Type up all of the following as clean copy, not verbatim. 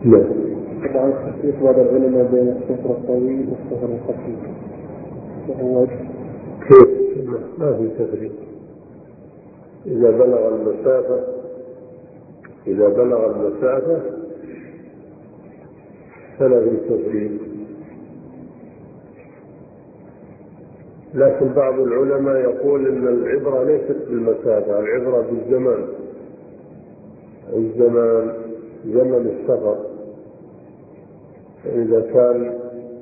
لا. طبعا تفريق بعض العلماء بين السفر الطويل والسفر الخفيف وهو كيف؟ ما في تفريق. إذا بلغ المسافة فلا في تفريق. لكن بعض العلماء يقول إن العبرة ليست بالمسافة، العبرة بالزمان. الزمان زمن السفر، إذا كان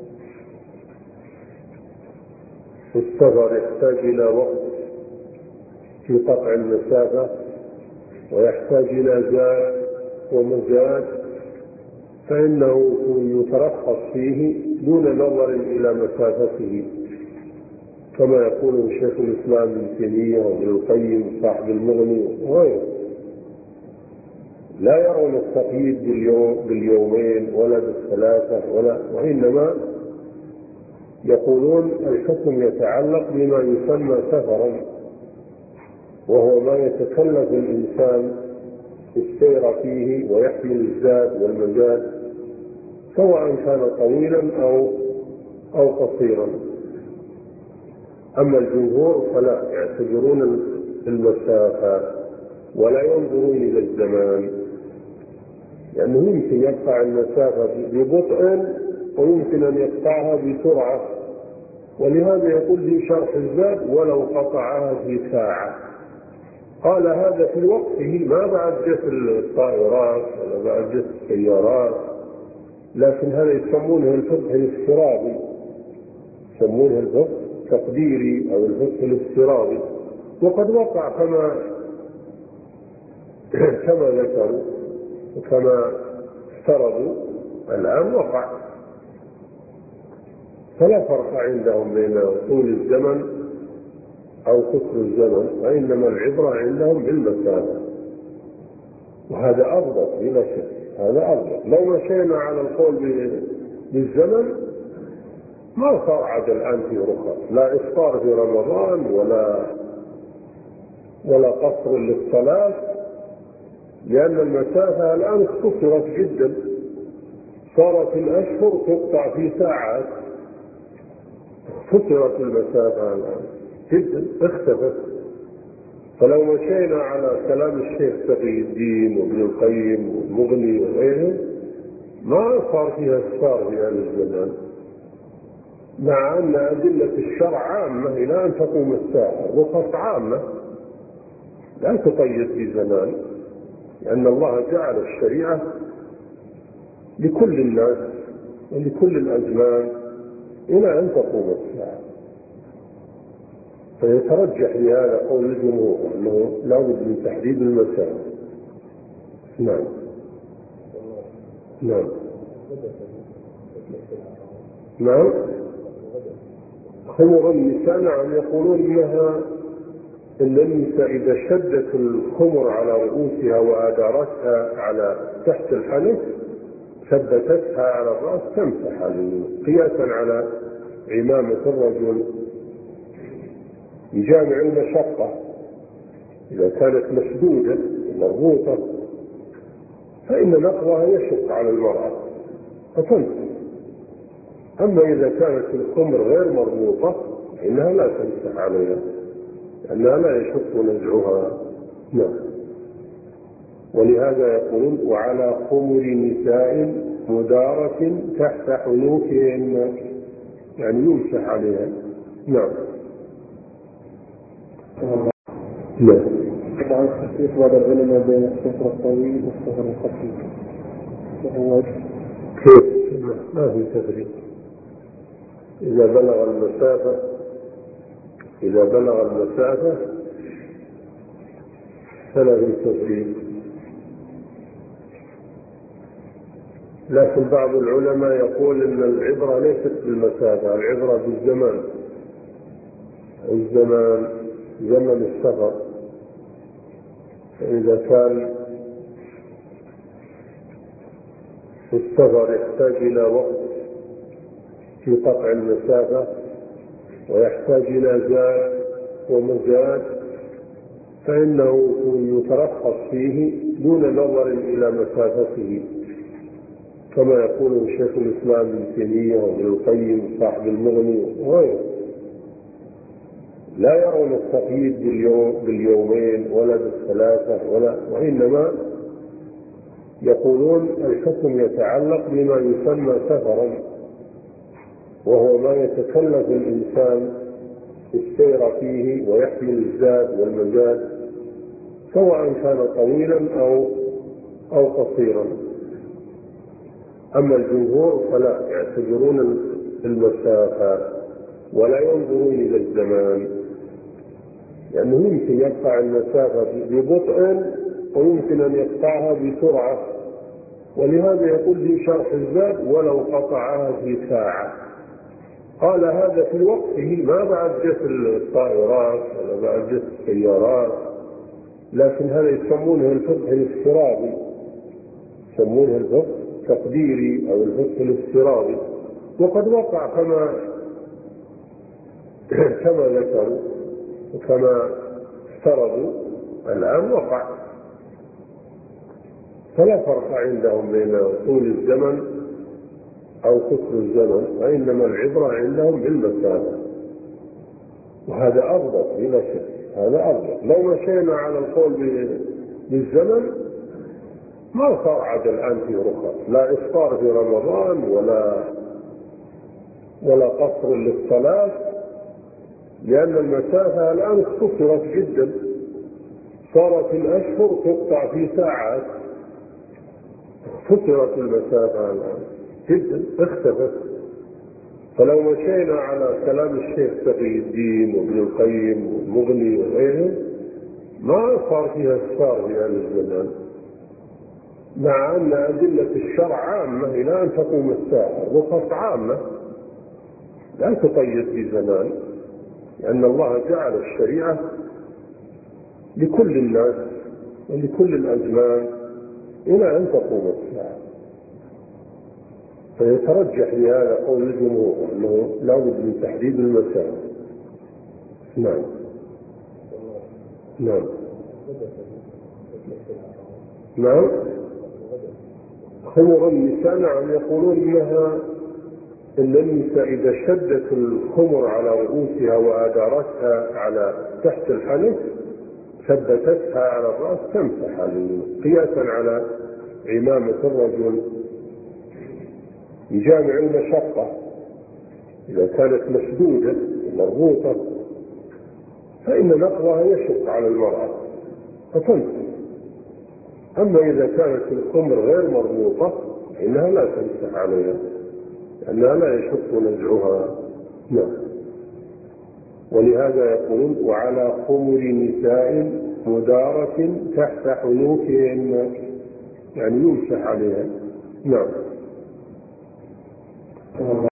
السفر يحتاج إلى وقت في قطع المسافة ويحتاج إلى زاد ومزاد فإنه يترخص فيه دون نظر إلى مسافته، كما يقول شيخ الإسلام ابن تيمية وابن القيم صاحب المغني وغيره. لا يرون التقييد باليومين ولا بالثلاثة وإنما يقولون الحكم يتعلق بما يسمى سفرا، وهو ما يتكلف الإنسان السير فيه ويحمل الزاد والمزاد سواء كان طويلا أو قصيرا. أما الجمهور فلا يعتبرون المسافة ولا ينظرون إلى الزمان، لأنه يمكن يقطع المسافة ببطء ويمكن أن يقطعها بسرعة، ولهذا يقول في شرح الزاد ولو قطعها في ساعة. قال هذا في وقته، ما بعد جت الطائرات ولا بعد جت السيارات، لكن هذا يسمونه الفقه الافتراضي، يسمونه الفقه التقديري أو الفقه الافتراضي، وقد وقع كما ذكروا وكما افترضوا الآن وقع. فلا فرق عندهم بين طول الزمن أو قصر الزمن، وإنما العبرة عندهم بالمسافة، وهذا أفضل بلا شك. هذا أفضل. لو مشينا على القول بالزمن ما صار عاد الآن في رخص، لا إفطار في رمضان ولا قصر للصلاة، لأن المسافة الآن اختصرت جدا، صارت الأشهر تقطع في ساعات، اختصرت المسافة الآن جدا، اختفت. فلو مشينا على كلام الشيخ تقي الدين وابن القيم والمغني وغيره ما صار فيها إفطار في هذا الزمان، مع أن أدلة الشرع عامة إلى أن تقوم الساعة، رخص عامة لا تقيد بزمان، لأن الله جعل الشريعة لكل الناس ولكل الأزمان إلى أن تقوم الساعة. فيترجح لهذا قول الجمهور أنه لا بد من تحديد المسافة. نعم نعم نعم. خمر النساء نعم يقولون إن النساء إذا شدت الخمر على رؤوسها وأدارتها على تحت الحلق ثبتتها على الرأس تمسح قياسا على عمامة الرجل بجامع المشقة. إذا كانت مشدودة مربوطة فإن نقضها يشق على المرأة فتمسح. أما إذا كانت الخمر غير مربوطة فإنها لا تمسح عليها لأنها لا يشق نزعها. نعم. ولهذا يقولون وعلى خمر نساء مدارة تحت حنوكهن، يعني يمسح عليها. نعم. لا. طبعا تفريق بعض العلماء بين السفر الطويل والسفر الخفيف وهو كيف؟ ما في تفريق. إذا بلغ المسافة فلا في تفريق. لكن بعض العلماء يقول إن العبرة ليست بالمسافة، العبرة بالزمان. الزمان زمن السفر، إذا كان السفر يحتاج إلى وقت في قطع المسافة ويحتاج إلى زاد ومزاد فإنه يترخص فيه دون نظر إلى مسافته، كما يقول شيخ الإسلام ابن تيمية وابن القيم صاحب المغني وغيره. لا يرون التقييد باليومين ولا بالثلاثة وإنما يقولون الحكم يتعلق بما يسمى سفرا، وهو ما يتكلف الإنسان السير فيه ويحمل الزاد والمزاد، سواء كان طويلا أو قصيرا. أما الجمهور فلا يعتبرون المسافة ولا ينظرون إلى الزمان، لأنه يمكن يقطع المسافة ببطء ويمكن أن يقطعها بسرعة، ولهذا يقول في شرح الزاد ولو قطعها في ساعة. قال هذا في وقته، ما بعد جت الطائرات ولا بعد جت السيارات، لكن هذا يسمونه الفقه الافتراضي، يسمونه الفقه التقديري أو الفقه الافتراضي، وقد وقع كما ذكروا وكما افترضوا الآن وقع. فلا فرق عندهم بين طول الزمن أو قصر الزمن، وإنما العبرة عندهم بالمسافة، وهذا أفضل بلا شك، هذا أفضل. لو مشينا على القول بالزمن ما صار عاد الآن في رخص، لا إفطار في رمضان ولا قصر للصلاة، لأن المسافة الآن اختصرت جدا، صارت الأشهر تقطع في ساعات، اختصرت المسافة الآن جدا، اختفت. فلو مشينا على كلام الشيخ تقي الدين وابن القيم والمغني وغيره ما صار فيها إفطار في هذا الزمان، مع أن أدلة الشرع عامة إلى أن تقوم الساعة، الرخص عامة لا تقيد بزمان، لأن الله جعل الشريعة لكل الناس ولكل الأزمان إلى أن تقوم الساعة. فيترجح لهذا قول الجمهور أنه لا بد من تحديد المسافة. نعم نعم نعم. خمر النساء نعم، يقولون إن النساء إذا شدت الخمر على رؤوسها وأدارتها على تحت الحنك ثبتتها على الرأس تمسح قياسا على عمامة الرجل بجامع المشقة. إذا كانت مشدودة مربوطة فإن نقضها يشق على المرأة فتمسح، أما إذا كانت الخمر غير مربوطة فإنها لا تمسح عليها لأنها لا يشق نزعها. نعم. ولهذا يقولون وعلى خمر نساء مدارة تحت حنوكهن، يعني يمسح عليها. نعم.